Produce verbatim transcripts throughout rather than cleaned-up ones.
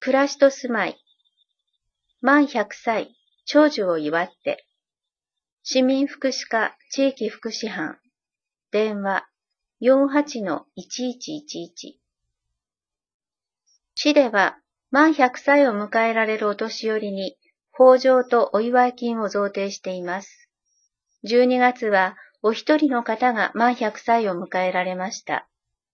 暮らしと住まい。満ひゃくさい、長寿を祝って。市民福祉課地域福祉班。電話 よんはちのいちいちいちいち。市では満ひゃくさいを迎えられるお年寄りに法上とお祝い金を贈呈しています。じゅうにがつはお一人の方が満ひゃくさいを迎えられました。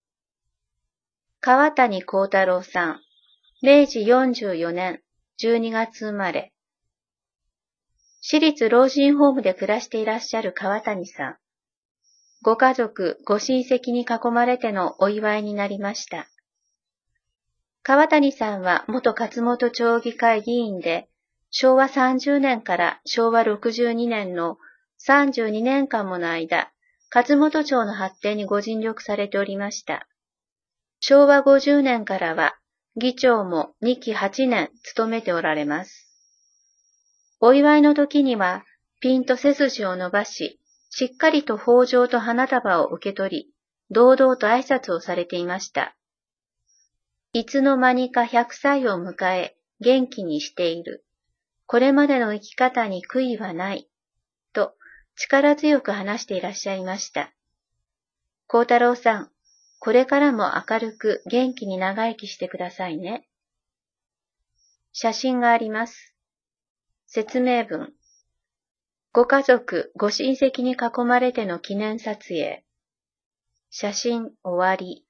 川谷幸太郎さん、めいじよんじゅうよねんじゅうにがつ生まれ。市立老人ホームで暮らしていらっしゃる川谷さん。ご家族、ご親戚に囲まれてのお祝いになりました。川谷さんは元勝本町議会議員で、しょうわさんじゅうねんからしょうわろくじゅうにねんのさんじゅうにねんかんもの間、勝本町の発展にご尽力されておりました。しょうわごじゅうねんからは、議長もにきはちねん務めておられます。お祝いの時には、ピンと背筋を伸ばし、しっかりと法上と花束を受け取り、堂々と挨拶をされていました。いつの間にかひゃくさいを迎え、元気にしている。これまでの生き方に悔いはない。と、力強く話していらっしゃいました。幸太郎さん、これからも明るく元気に長生きしてくださいね。写真があります。説明文。ご家族、ご親戚に囲まれての記念撮影。写真終わり。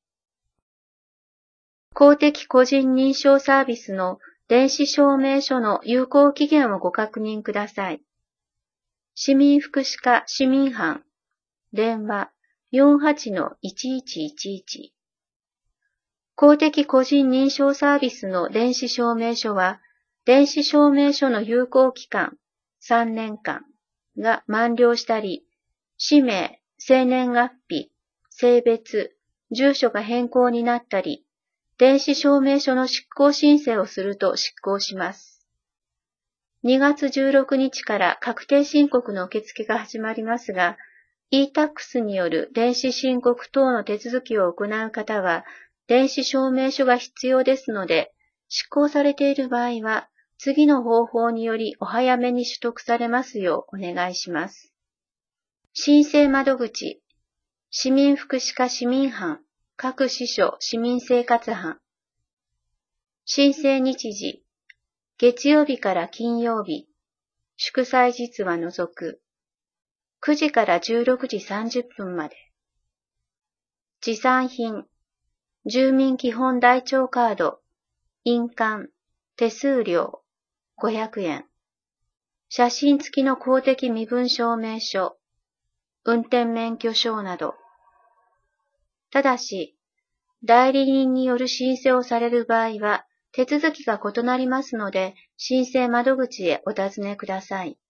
公的個人認証サービスの電子証明書の有効期限をご確認ください。市民福祉課市民班。電話 よんはちのいちいちいちいち。公的個人認証サービスの電子証明書は、電子証明書の有効期間さんねんかんが満了したり、氏名、生年月日、性別、住所が変更になったり、電子証明書の失効申請をすると失効します。にがつじゅうろくにちから確定申告の受付が始まりますが、e-タックス による電子申告等の手続きを行う方は、電子証明書が必要ですので、失効されている場合は、次の方法によりお早めに取得されますようお願いします。申請窓口、市民福祉課市民班、各支所市民生活班。申請日時、月曜日から金曜日、祝祭日は除く、くじからじゅうろくじさんじゅっぷんまで。持参品、住民基本台帳カード、印鑑、手数料、ごひゃくえん。写真付きの公的身分証明書、運転免許証など。ただし、代理人による申請をされる場合は、手続きが異なりますので、申請窓口へお尋ねください。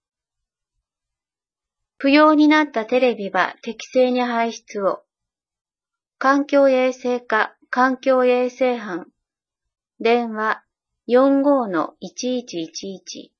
不要になったテレビは適正に排出を。環境衛生課環境衛生班。電話 よんごのいちいちいちいち。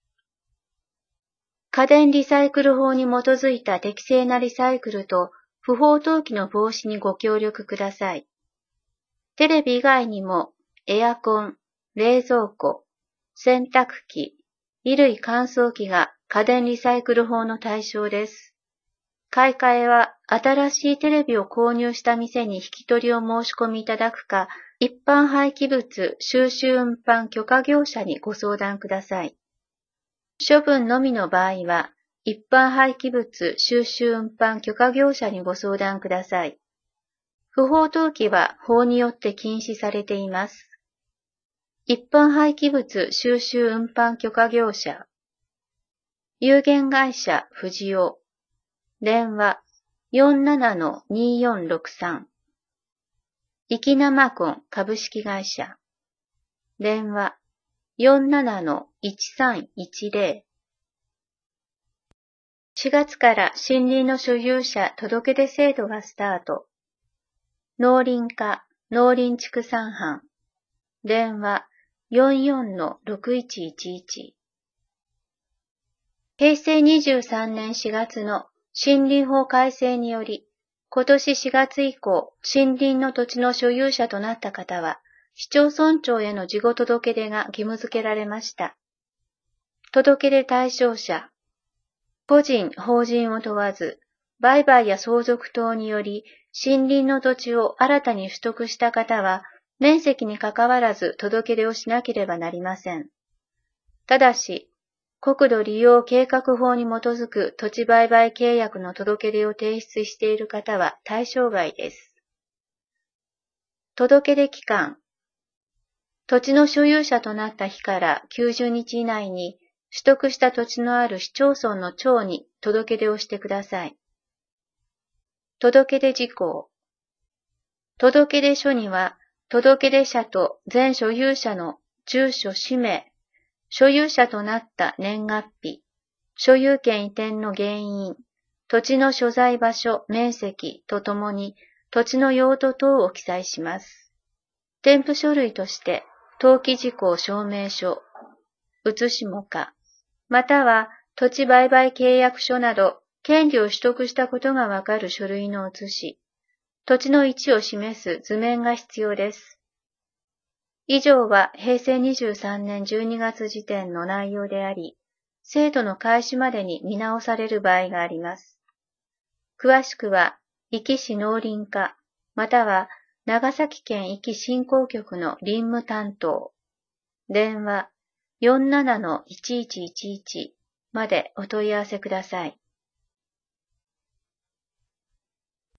家電リサイクル法に基づいた適正なリサイクルと不法投棄の防止にご協力ください。テレビ以外にもエアコン、冷蔵庫、洗濯機、衣類乾燥機が家電リサイクル法の対象です。買い替えは新しいテレビを購入した店に引き取りを申し込みいただくか、一般廃棄物収集運搬許可業者にご相談ください。処分のみの場合は、一般廃棄物収集運搬許可業者にご相談ください。不法投棄は法によって禁止されています。一般廃棄物収集運搬許可業者。有限会社富士尾。電話 よんななのによんろくさん。生き生コン株式会社。電話 よんななのいちさんいちゼロ。しがつから森林の所有者届出制度がスタート。農林課農林畜産班。電話 よんよんのろくいちいちいち。へいせいにじゅうさんねんしがつの森林法改正により、今年しがつ以降、森林の土地の所有者となった方は、 市町村長への事後届出が義務付けられました。届出対象者、個人、法人を問わず、売買や相続等により森林の土地を新たに取得した方は、面積にかかわらず届け出をしなければなりません。ただし、国土利用計画法に基づく土地売買契約の届け出を提出している方は対象外です。届け出期間、土地の所有者となった日からきゅうじゅうにち以内に取得した土地のある市町村の長に届け出をしてください。届け出事項。届け出書には、届け出者と前所有者の住所、氏名、所有者となった年月日、所有権移転の原因、土地の所在場所、面積とともに土地の用途等を記載します。添付書類として、登記事項証明書、写しもか、または土地売買契約書など、権利を取得したことがわかる書類の写し、土地の位置を示す図面が必要です。以上はへいせいにじゅうさんねんじゅうにがつ時点の内容であり、制度の開始までに見直される場合があります。詳しくは、壱岐市農林課、または長崎県壱岐振興局の林務担当、電話 よんななのいちいちいちいち までお問い合わせください。